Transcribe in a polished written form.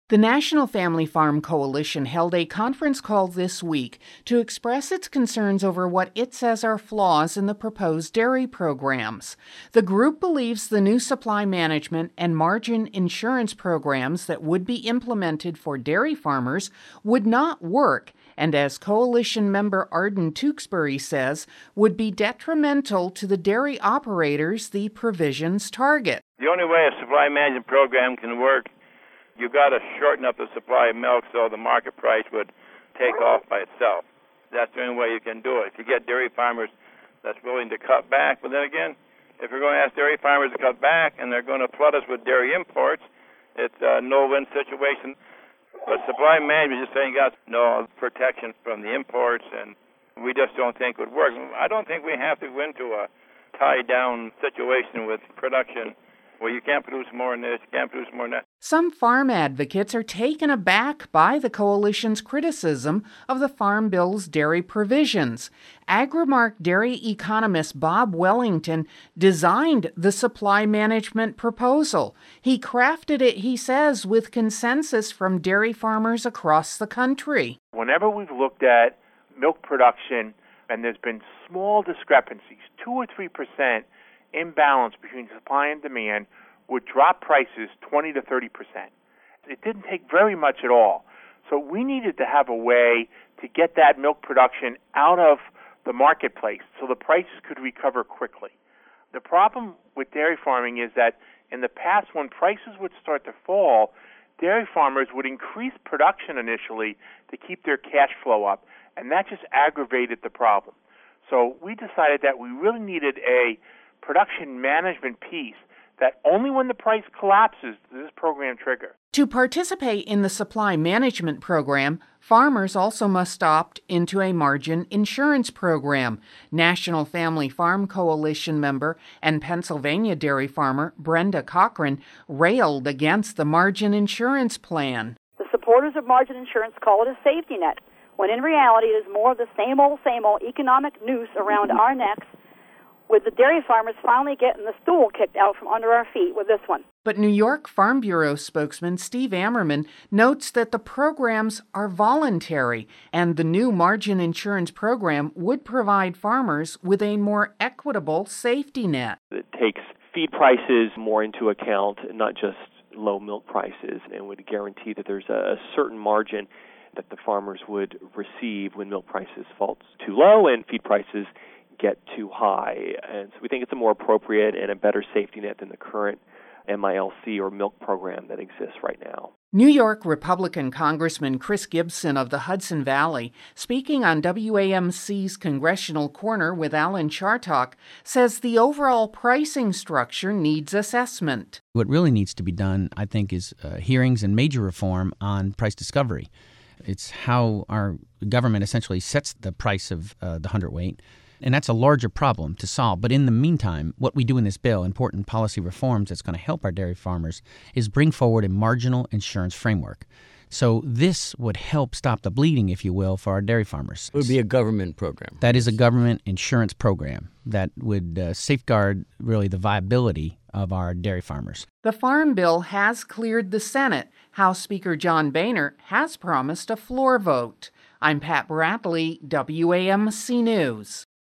The National Family Farm Coalition held a conference call this week to express its concerns over what it says are flaws in the proposed dairy programs. The group believes the new supply management and margin insurance programs that would be implemented for dairy farmers would not work, and as coalition member Arden Tewksbury says, would be detrimental to the dairy operators the provisions target. The only way a supply management program can work, you got to shorten up the supply of milk so the market price would take off by itself. That's the only way you can do it. If you get dairy farmers that's willing to cut back, but then again, if you're going to ask dairy farmers to cut back and they're going to flood us with dairy imports, it's a no-win situation. But supply management is saying got no protection from the imports, and we just don't think it would work. I don't think we have to go into a tie-down situation with production where you can't produce more than this, you can't produce more than that. Some farm advocates are taken aback by the coalition's criticism of the Farm Bill's dairy provisions. Agrimark dairy economist Bob Wellington designed the supply management proposal. He crafted it, he says, with consensus from dairy farmers across the country. Whenever we've looked at milk production and there's been small discrepancies, 2 or 3% imbalance between supply and demand, would drop prices 20 to 30%. It didn't take very much at all. So we needed to have a way to get that milk production out of the marketplace so the prices could recover quickly. The problem with dairy farming is that in the past, when prices would start to fall, dairy farmers would increase production initially to keep their cash flow up, and that just aggravated the problem. So we decided that we really needed a production management piece that only when the price collapses does this program trigger. To participate in the supply management program, farmers also must opt into a margin insurance program. National Family Farm Coalition member and Pennsylvania dairy farmer Brenda Cochran railed against the margin insurance plan. The supporters of margin insurance call it a safety net, when in reality it is more of the same old economic noose around our necks, with the dairy farmers finally getting the stool kicked out from under our feet with this one. But New York Farm Bureau spokesman Steve Ammerman notes that the programs are voluntary, and the new margin insurance program would provide farmers with a more equitable safety net. It takes feed prices more into account, not just low milk prices, and would guarantee that there's a certain margin that the farmers would receive when milk prices fall too low and feed prices get too high. And so we think it's a more appropriate and a better safety net than the current MILC or milk program that exists right now. New York Republican Congressman Chris Gibson of the Hudson Valley, speaking on WAMC's Congressional Corner with Alan Chartock, says the overall pricing structure needs assessment. What really needs to be done, I think, is hearings and major reform on price discovery. It's how our government essentially sets the price of the hundredweight. And that's a larger problem to solve. But in the meantime, what we do in this bill, important policy reforms that's going to help our dairy farmers, is bring forward a marginal insurance framework. So this would help stop the bleeding, if you will, for our dairy farmers. It would be a government program. That is a government insurance program that would safeguard really the viability of our dairy farmers. The Farm Bill has cleared the Senate. House Speaker John Boehner has promised a floor vote. I'm Pat Bradley, WAMC News.